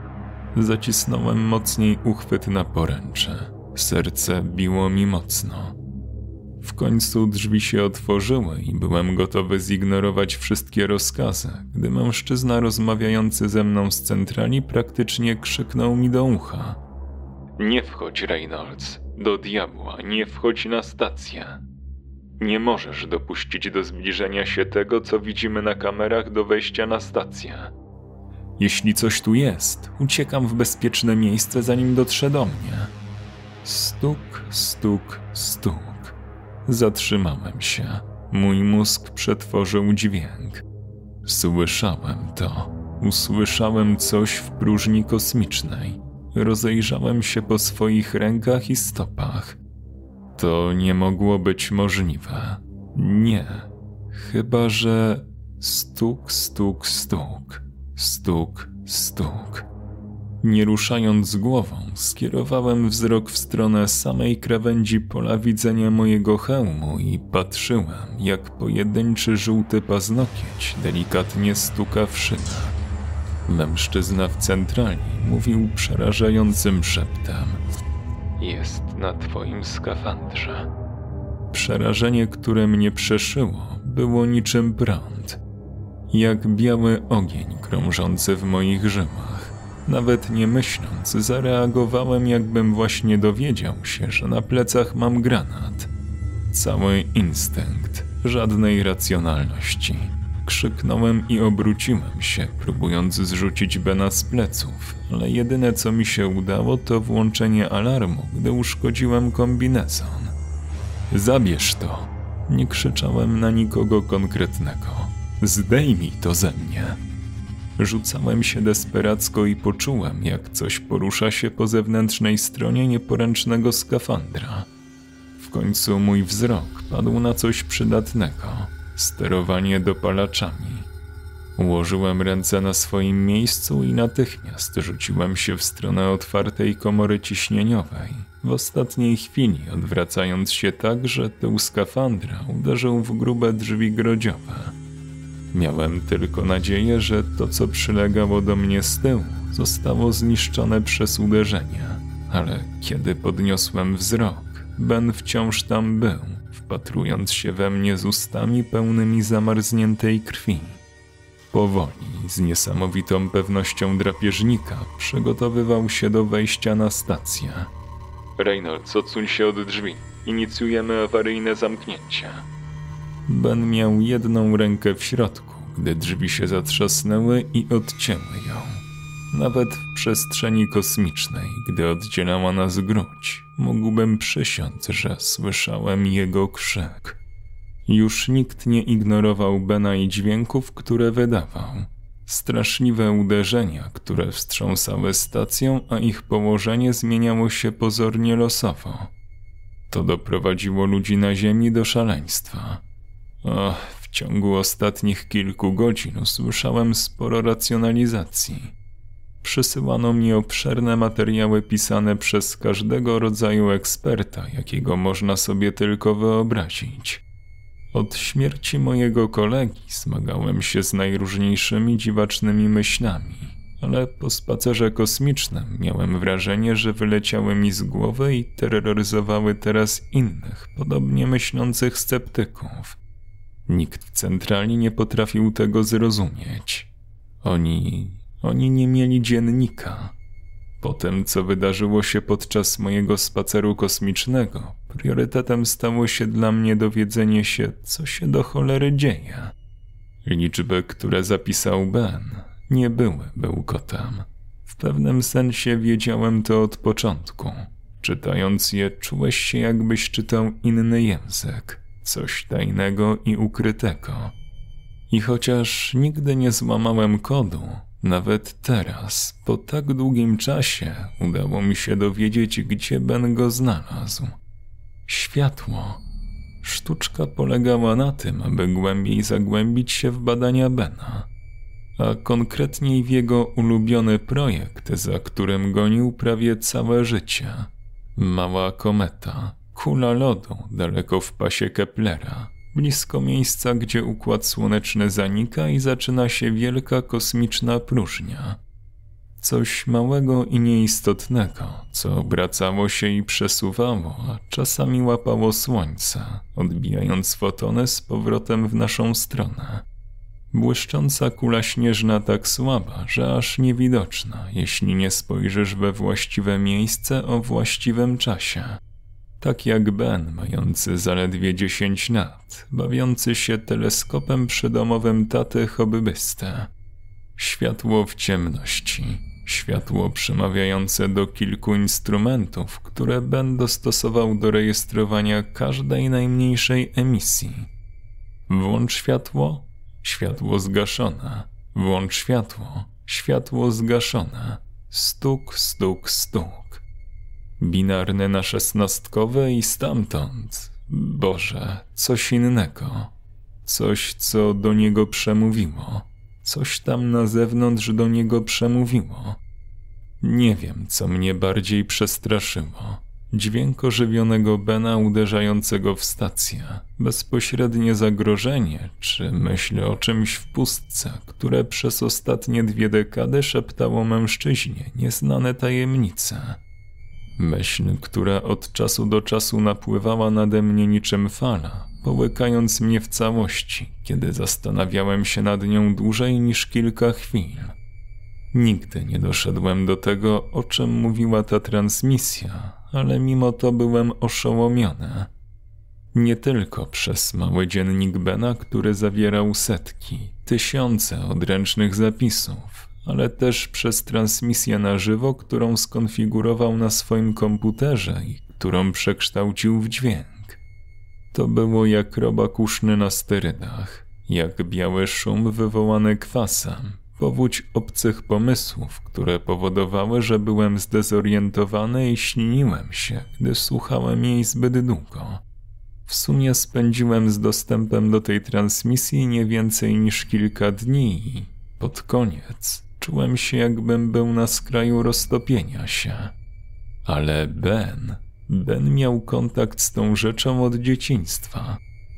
Zacisnąłem mocniej uchwyt na poręcze. Serce biło mi mocno. W końcu drzwi się otworzyły i byłem gotowy zignorować wszystkie rozkazy, gdy mężczyzna rozmawiający ze mną z centrali praktycznie krzyknął mi do ucha. Nie wchodź, Reynolds. Do diabła, nie wchodź na stację. Nie możesz dopuścić do zbliżenia się tego, co widzimy na kamerach do wejścia na stację. Jeśli coś tu jest, uciekam w bezpieczne miejsce, zanim dotrze do mnie. Stuk, stuk, stuk. Zatrzymałem się. Mój mózg przetworzył dźwięk. Słyszałem to. Usłyszałem coś w próżni kosmicznej. Rozejrzałem się po swoich rękach i stopach. To nie mogło być możliwe. Nie. Chyba że... Stuk, stuk, stuk. Stuk, stuk. Nie ruszając głową, skierowałem wzrok w stronę samej krawędzi pola widzenia mojego hełmu i patrzyłem, jak pojedynczy żółty paznokieć delikatnie stuka w szynę. Mężczyzna w centrali mówił przerażającym szeptem. Jest na twoim skafandrze. Przerażenie, które mnie przeszyło, było niczym prąd. Jak biały ogień krążący w moich żyłach. Nawet nie myśląc, zareagowałem, jakbym właśnie dowiedział się, że na plecach mam granat. Cały instynkt, żadnej racjonalności. Krzyknąłem i obróciłem się, próbując zrzucić Bena z pleców, ale jedyne co mi się udało to włączenie alarmu, gdy uszkodziłem kombinezon. Zabierz to! Nie krzyczałem na nikogo konkretnego. Zdejmij to ze mnie! Rzucałem się desperacko i poczułem, jak coś porusza się po zewnętrznej stronie nieporęcznego skafandra. W końcu mój wzrok padł na coś przydatnego. Sterowanie dopalaczami. Ułożyłem ręce na swoim miejscu i natychmiast rzuciłem się w stronę otwartej komory ciśnieniowej, w ostatniej chwili odwracając się tak, że tył skafandra uderzył w grube drzwi grodziowe. Miałem tylko nadzieję, że to, co przylegało do mnie z tyłu, zostało zniszczone przez uderzenie, ale kiedy podniosłem wzrok, Ben wciąż tam był, wpatrując się we mnie z ustami pełnymi zamarzniętej krwi. Powoli, z niesamowitą pewnością drapieżnika, przygotowywał się do wejścia na stację. Reynolds, odsuń się od drzwi. Inicjujemy awaryjne zamknięcie. Ben miał jedną rękę w środku, gdy drzwi się zatrzasnęły i odcięły ją. Nawet w przestrzeni kosmicznej, gdy oddzielała nas grudź, mógłbym przysiąc, że słyszałem jego krzyk. Już nikt nie ignorował Bena i dźwięków, które wydawał. Straszliwe uderzenia, które wstrząsały stacją, a ich położenie zmieniało się pozornie losowo. To doprowadziło ludzi na Ziemi do szaleństwa. O, w ciągu ostatnich kilku godzin usłyszałem sporo racjonalizacji. Przysyłano mi obszerne materiały pisane przez każdego rodzaju eksperta, jakiego można sobie tylko wyobrazić. Od śmierci mojego kolegi zmagałem się z najróżniejszymi dziwacznymi myślami, ale po spacerze kosmicznym miałem wrażenie, że wyleciały mi z głowy i terroryzowały teraz innych, podobnie myślących sceptyków. Nikt w centrali nie potrafił tego zrozumieć. Oni... oni nie mieli dziennika. Po tym, co wydarzyło się podczas mojego spaceru kosmicznego, priorytetem stało się dla mnie dowiedzenie się, co się do cholery dzieje. Liczby, które zapisał Ben, nie były bełkotem. W pewnym sensie wiedziałem to od początku. Czytając je, czułeś się, jakbyś czytał inny język, coś tajnego i ukrytego. I chociaż nigdy nie złamałem kodu, nawet teraz, po tak długim czasie, udało mi się dowiedzieć, gdzie Ben go znalazł. Światło. Sztuczka polegała na tym, aby głębiej zagłębić się w badania Bena, a konkretniej w jego ulubiony projekt, za którym gonił prawie całe życie. Mała kometa, kula lodu daleko w pasie Keplera, blisko miejsca, gdzie Układ Słoneczny zanika i zaczyna się wielka kosmiczna próżnia. Coś małego i nieistotnego, co obracało się i przesuwało, a czasami łapało słońce, odbijając fotony z powrotem w naszą stronę. Błyszcząca kula śnieżna tak słaba, że aż niewidoczna, jeśli nie spojrzysz we właściwe miejsce o właściwym czasie. Tak jak Ben, mający zaledwie dziesięć lat, bawiący się teleskopem przydomowym taty hobbysty. Światło w ciemności, światło przemawiające do kilku instrumentów, które Ben dostosował do rejestrowania każdej najmniejszej emisji. Włącz światło, światło zgaszone, włącz światło, światło zgaszone, stuk, stuk, stuk. Binarne na szesnastkowe i stamtąd, Boże, coś innego, coś, co do niego przemówiło. Coś tam na zewnątrz do niego przemówiło. Nie wiem, co mnie bardziej przestraszyło. Dźwięk ożywionego Bena uderzającego w stację, bezpośrednie zagrożenie, czy myśl o czymś w pustce, które przez ostatnie dwie dekady szeptało mężczyźnie nieznane tajemnice. Myśl, która od czasu do czasu napływała nade mnie niczym fala, połykając mnie w całości, kiedy zastanawiałem się nad nią dłużej niż kilka chwil. Nigdy nie doszedłem do tego, o czym mówiła ta transmisja, ale mimo to byłem oszołomiony. Nie tylko przez mały dziennik Bena, który zawierał setki, tysiące odręcznych zapisów, ale też przez transmisję na żywo, którą skonfigurował na swoim komputerze i którą przekształcił w dźwięk. To było jak robak uszny na sterydach, jak biały szum wywołany kwasem, powódź obcych pomysłów, które powodowały, że byłem zdezorientowany i śliniłem się, gdy słuchałem jej zbyt długo. W sumie spędziłem z dostępem do tej transmisji nie więcej niż kilka dni i pod koniec czułem się, jakbym był na skraju roztopienia się. Ale Ben... Ben miał kontakt z tą rzeczą od dzieciństwa.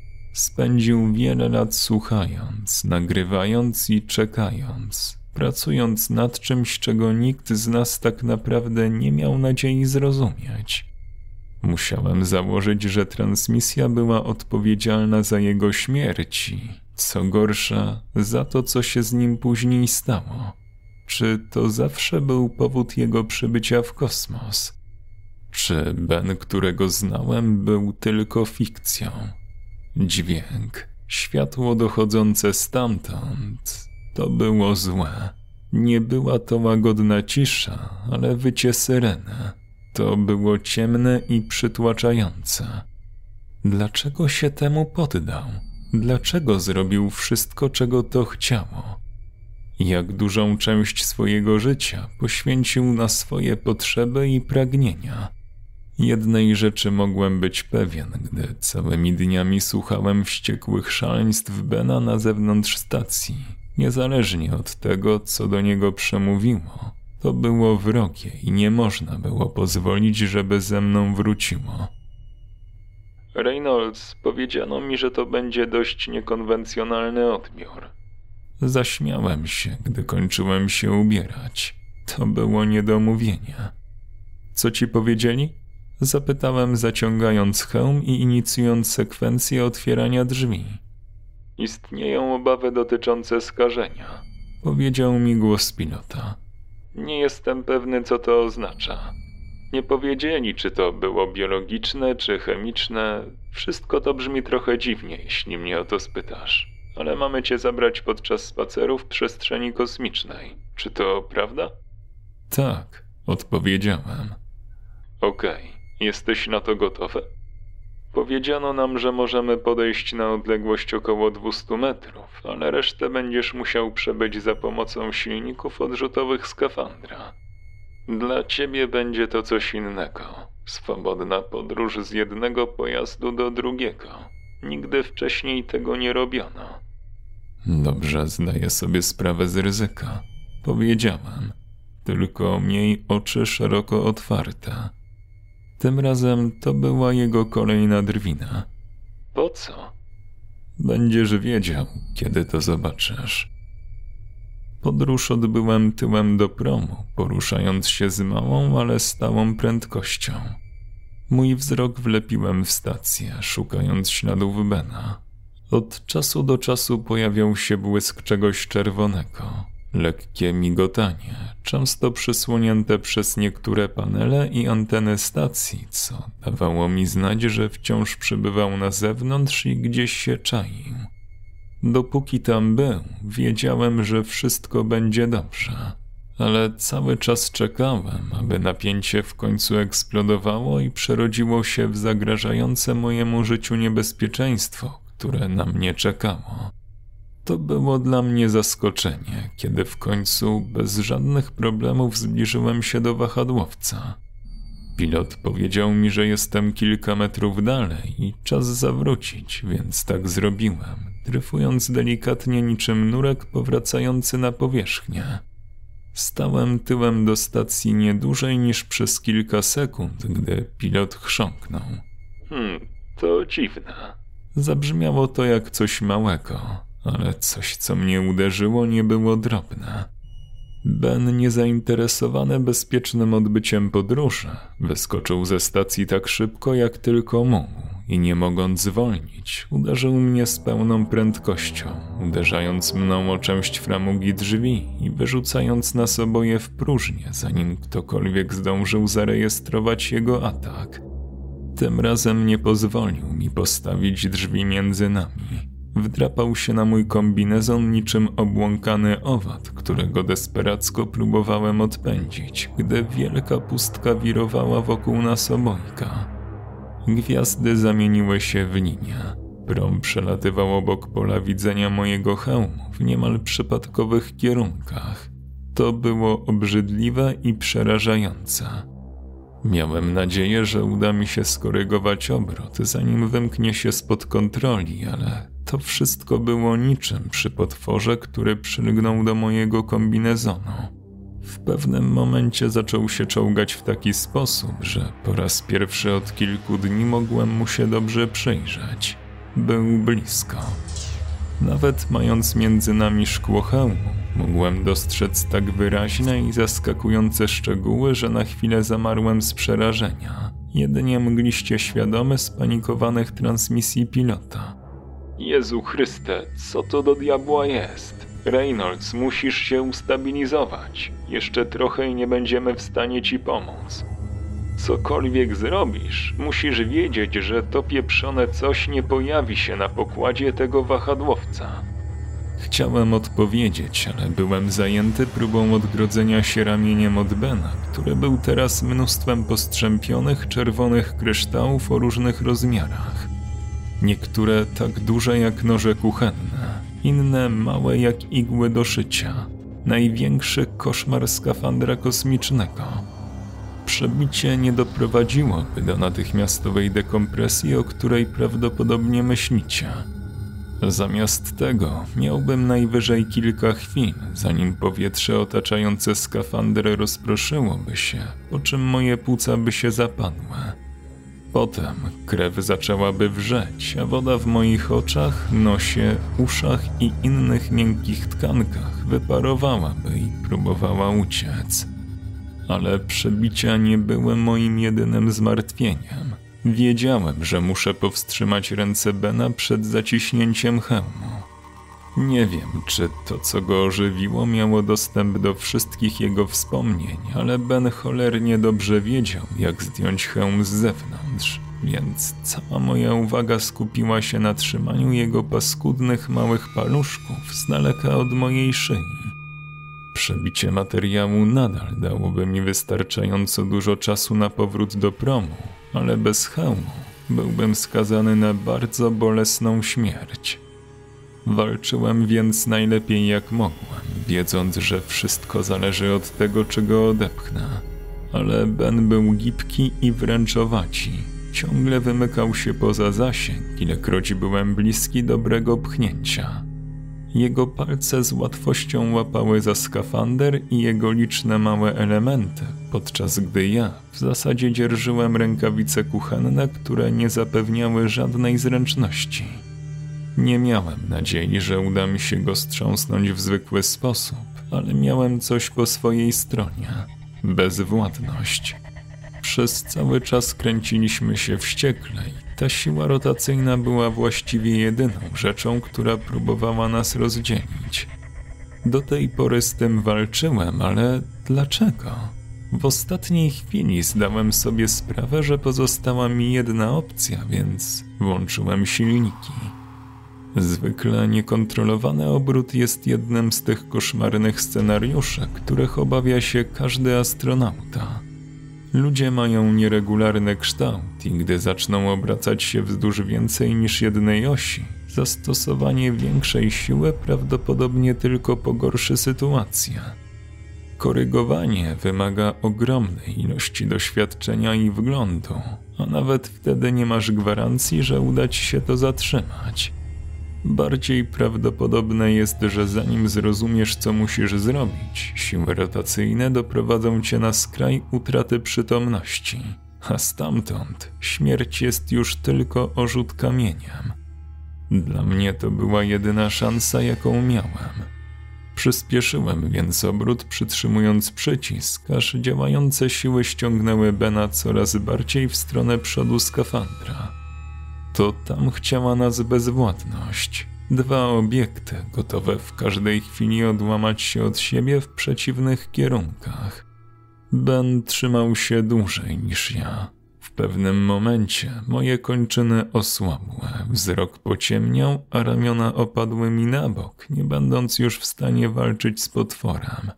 Spędził wiele lat słuchając, nagrywając i czekając, pracując nad czymś, czego nikt z nas tak naprawdę nie miał nadziei zrozumieć. Musiałem założyć, że transmisja była odpowiedzialna za jego śmierć i, co gorsza, za to, co się z nim później stało. Czy to zawsze był powód jego przybycia w kosmos? Czy Ben, którego znałem, był tylko fikcją? Dźwięk, światło dochodzące stamtąd, to było złe. Nie była to łagodna cisza, ale wycie syreny. To było ciemne i przytłaczające. Dlaczego się temu poddał? Dlaczego zrobił wszystko, czego to chciało? Jak dużą część swojego życia poświęcił na swoje potrzeby i pragnienia? Jednej rzeczy mogłem być pewien, gdy całymi dniami słuchałem wściekłych szaleństw Bena na zewnątrz stacji. Niezależnie od tego, co do niego przemówiło, to było wrogie i nie można było pozwolić, żeby ze mną wróciło. Reynolds, powiedziano mi, że to będzie dość niekonwencjonalny odbiór. Zaśmiałem się, gdy kończyłem się ubierać. To było niedomówienie. Co ci powiedzieli? Zapytałem, zaciągając hełm i inicjując sekwencję otwierania drzwi. Istnieją obawy dotyczące skażenia, powiedział mi głos pilota. Nie jestem pewny, co to oznacza. Nie powiedzieli, czy to było biologiczne, czy chemiczne. Wszystko to brzmi trochę dziwnie, jeśli mnie o to spytasz. Ale mamy cię zabrać podczas spaceru w przestrzeni kosmicznej. Czy to prawda? Tak, odpowiedziałem. Okej, jesteś na to gotowy? Powiedziano nam, że możemy podejść na odległość około dwieście metrów, ale resztę będziesz musiał przebyć za pomocą silników odrzutowych skafandra. Dla ciebie będzie to coś innego. Swobodna podróż z jednego pojazdu do drugiego. Nigdy wcześniej tego nie robiono. Dobrze, zdaję sobie sprawę z ryzyka. Powiedziałem. Tylko miej oczy szeroko otwarte. Tym razem to była jego kolejna drwina. Po co? Będziesz wiedział, kiedy to zobaczysz. Podróż odbyłem tyłem do promu, poruszając się z małą, ale stałą prędkością. Mój wzrok wlepiłem w stację, szukając śladów Bena. Od czasu do czasu pojawiał się błysk czegoś czerwonego, lekkie migotanie, często przysłonięte przez niektóre panele i anteny stacji, co dawało mi znać, że wciąż przybywał na zewnątrz i gdzieś się czaił. Dopóki tam był, wiedziałem, że wszystko będzie dobrze, ale cały czas czekałem, aby napięcie w końcu eksplodowało i przerodziło się w zagrażające mojemu życiu niebezpieczeństwo, które na mnie czekało. To było dla mnie zaskoczenie, kiedy w końcu bez żadnych problemów zbliżyłem się do wahadłowca. Pilot powiedział mi, że jestem kilka metrów dalej i czas zawrócić, więc tak zrobiłem, dryfując delikatnie niczym nurek powracający na powierzchnię. Stałem tyłem do stacji nie dłużej niż przez kilka sekund, gdy pilot chrząknął. Hmm, to dziwne. Zabrzmiało to jak coś małego, ale coś, co mnie uderzyło, nie było drobne. Ben, niezainteresowany bezpiecznym odbyciem podróży, wyskoczył ze stacji tak szybko, jak tylko mógł i nie mogąc zwolnić, uderzył mnie z pełną prędkością, uderzając mną o część framugi drzwi i wyrzucając nas oboje w próżnię, zanim ktokolwiek zdążył zarejestrować jego atak. Tym razem nie pozwolił mi postawić drzwi między nami. Wdrapał się na mój kombinezon niczym obłąkany owad, którego desperacko próbowałem odpędzić, gdy wielka pustka wirowała wokół nas obojga. Gwiazdy zamieniły się w linie. Prom przelatywał obok pola widzenia mojego hełmu w niemal przypadkowych kierunkach. To było obrzydliwe i przerażające. Miałem nadzieję, że uda mi się skorygować obrot, zanim wymknie się spod kontroli, ale to wszystko było niczym przy potworze, który przylgnął do mojego kombinezonu. W pewnym momencie zaczął się czołgać w taki sposób, że po raz pierwszy od kilku dni mogłem mu się dobrze przyjrzeć. Był blisko. Nawet mając między nami szkło hełmu, mogłem dostrzec tak wyraźne i zaskakujące szczegóły, że na chwilę zamarłem z przerażenia, jedynie mgliście świadomy spanikowanych transmisji pilota. Jezu Chryste, co to do diabła jest? Reynolds, musisz się ustabilizować. Jeszcze trochę i nie będziemy w stanie ci pomóc. Cokolwiek zrobisz, musisz wiedzieć, że to pieprzone coś nie pojawi się na pokładzie tego wahadłowca. Chciałem odpowiedzieć, ale byłem zajęty próbą odgrodzenia się ramieniem od Bena, który był teraz mnóstwem postrzępionych czerwonych kryształów o różnych rozmiarach. Niektóre tak duże jak noże kuchenne, inne małe jak igły do szycia. Największy koszmar skafandra kosmicznego. Przebicie nie doprowadziłoby do natychmiastowej dekompresji, o której prawdopodobnie myślicie. Zamiast tego miałbym najwyżej kilka chwil, zanim powietrze otaczające skafander rozproszyłoby się, po czym moje płuca by się zapadły. Potem krew zaczęłaby wrzeć, a woda w moich oczach, nosie, uszach i innych miękkich tkankach wyparowałaby i próbowała uciec. Ale przebicia nie były moim jedynym zmartwieniem. Wiedziałem, że muszę powstrzymać ręce Bena przed zaciśnięciem hełmu. Nie wiem, czy to, co go ożywiło, miało dostęp do wszystkich jego wspomnień, ale Ben cholernie dobrze wiedział, jak zdjąć hełm z zewnątrz, więc cała moja uwaga skupiła się na trzymaniu jego paskudnych małych paluszków z daleka od mojej szyi. Przebicie materiału nadal dałoby mi wystarczająco dużo czasu na powrót do promu, ale bez hełmu byłbym skazany na bardzo bolesną śmierć. Walczyłem więc najlepiej jak mogłem, wiedząc, że wszystko zależy od tego, czy go odepchnę. Ale Ben był gibki i wręcz owaci. Ciągle wymykał się poza zasięg, ilekroć byłem bliski dobrego pchnięcia. Jego palce z łatwością łapały za skafander i jego liczne małe elementy, podczas gdy ja w zasadzie dzierżyłem rękawice kuchenne, które nie zapewniały żadnej zręczności. Nie miałem nadziei, że uda mi się go strząsnąć w zwykły sposób, ale miałem coś po swojej stronie – bezwładność. Przez cały czas kręciliśmy się wściekle i ta siła rotacyjna była właściwie jedyną rzeczą, która próbowała nas rozdzielić. Do tej pory z tym walczyłem, ale dlaczego? W ostatniej chwili zdałem sobie sprawę, że pozostała mi jedna opcja, więc włączyłem silniki. Zwykle niekontrolowany obrót jest jednym z tych koszmarnych scenariuszy, których obawia się każdy astronauta. Ludzie mają nieregularny kształt i gdy zaczną obracać się wzdłuż więcej niż jednej osi, zastosowanie większej siły prawdopodobnie tylko pogorszy sytuację. Korygowanie wymaga ogromnej ilości doświadczenia i wglądu, a nawet wtedy nie masz gwarancji, że uda ci się to zatrzymać. Bardziej prawdopodobne jest, że zanim zrozumiesz, co musisz zrobić, siły rotacyjne doprowadzą cię na skraj utraty przytomności, a stamtąd śmierć jest już tylko orzut kamieniem. Dla mnie to była jedyna szansa, jaką miałem. Przyspieszyłem więc obrót, przytrzymując przycisk, aż działające siły ściągnęły Bena coraz bardziej w stronę przodu skafandra. To tam chciała nas bezwładność. Dwa obiekty gotowe w każdej chwili odłamać się od siebie w przeciwnych kierunkach. Ben trzymał się dłużej niż ja. W pewnym momencie moje kończyny osłabły, wzrok pociemniał, a ramiona opadły mi na bok, nie będąc już w stanie walczyć z potworem.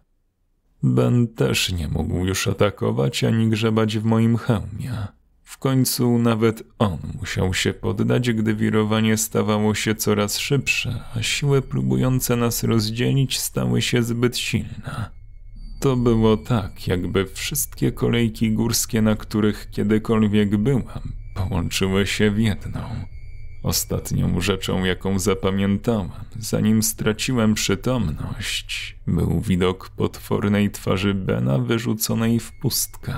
Ben też nie mógł już atakować ani grzebać w moim hełmie. W końcu nawet on musiał się poddać, gdy wirowanie stawało się coraz szybsze, a siły próbujące nas rozdzielić stały się zbyt silne. To było tak, jakby wszystkie kolejki górskie, na których kiedykolwiek byłam, połączyły się w jedną. Ostatnią rzeczą, jaką zapamiętałem, zanim straciłem przytomność, był widok potwornej twarzy Bena wyrzuconej w pustkę.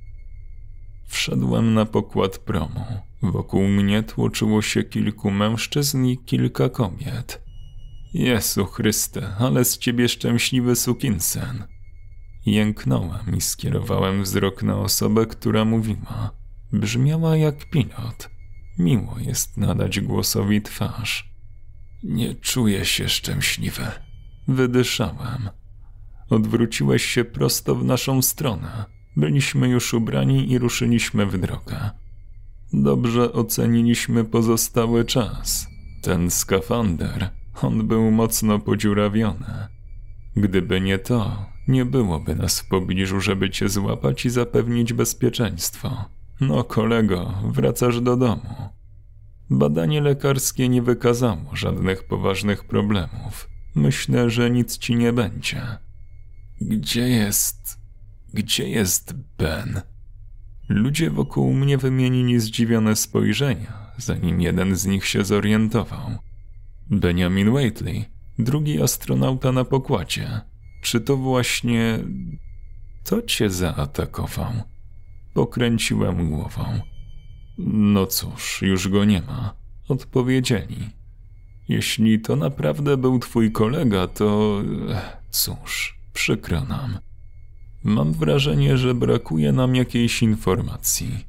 Wszedłem na pokład promu. Wokół mnie tłoczyło się kilku mężczyzn i kilka kobiet. Jezu Chryste, ale z ciebie szczęśliwy sukinsyn. Jęknąłem i skierowałem wzrok na osobę, która mówiła. Brzmiała jak pilot. Miło jest nadać głosowi twarz. Nie czuję się szczęśliwy. Wydyszałem. Odwróciłeś się prosto w naszą stronę. Byliśmy już ubrani i ruszyliśmy w drogę. Dobrze oceniliśmy pozostały czas. Ten skafander, on był mocno podziurawiony. Gdyby nie to, nie byłoby nas w pobliżu, żeby cię złapać i zapewnić bezpieczeństwo. No kolego, wracasz do domu. Badanie lekarskie nie wykazało żadnych poważnych problemów. Myślę, że nic ci nie będzie. Gdzie jest... Gdzie jest Ben? Ludzie wokół mnie wymienili zdziwione spojrzenia, zanim jeden z nich się zorientował. Benjamin Whately, drugi astronauta na pokładzie. Czy to właśnie... To cię zaatakował? Pokręciłem głową. No cóż, już go nie ma. Odpowiedzieli. Jeśli to naprawdę był twój kolega, to... Cóż, przykro nam. Mam wrażenie, że brakuje nam jakiejś informacji.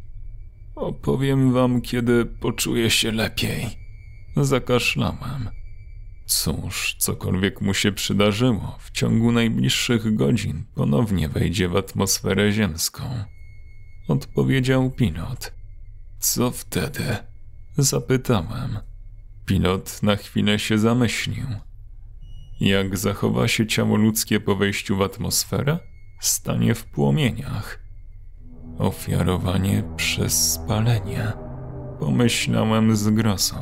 Opowiem wam, kiedy poczuję się lepiej. Zakaszlałem. Cóż, cokolwiek mu się przydarzyło, w ciągu najbliższych godzin ponownie wejdzie w atmosferę ziemską. Odpowiedział pilot. Co wtedy? Zapytałem. Pilot na chwilę się zamyślił. Jak zachowa się ciało ludzkie po wejściu w atmosferę? Stanie w płomieniach. Ofiarowanie przez spalenie. Pomyślałem z grozą.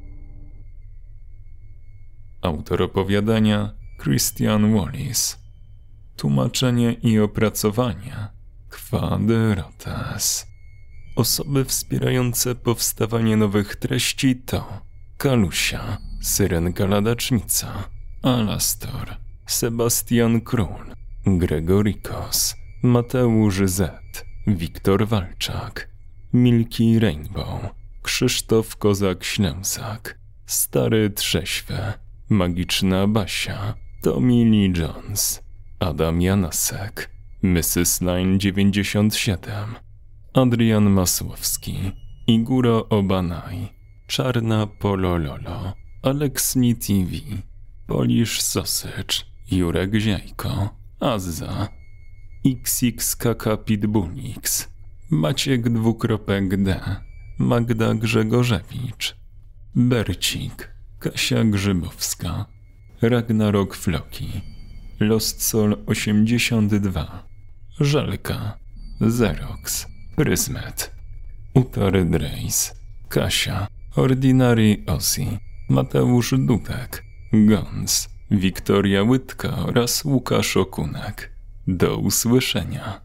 Autor opowiadania Christian Wallis. Tłumaczenie i opracowanie Quadrates. Osoby wspierające powstawanie nowych treści to Kalusia, Syrenka Ladacznica, Alastor, Sebastian Król, Gregorikos, Mateusz Z, Wiktor Walczak, Milky Rainbow, Krzysztof Kozak-Ślęsak, Stary Trześwy, Magiczna Basia, Tommy Lee Jones, Adam Janasek, missus Line dziewięćdziesiąt siedem, Adrian Masłowski, Iguro Obanaj, Czarna Polololo, Aleksni T V, Polish Sausage, Jurek Ziajko, Azza, X X K K Pitbullix, Maciek dwukropek D, Magda Grzegorzewicz, Bercik, Kasia Grzybowska, Ragnarok Floki, Lost Soul osiemdziesiąt dwa, Żelka, Xerox, Pryzmet, Utary Drace, Kasia, Ordinary Ozzy, Mateusz Dudek, Gons, Wiktoria Łydka oraz Łukasz Okunek. Do usłyszenia.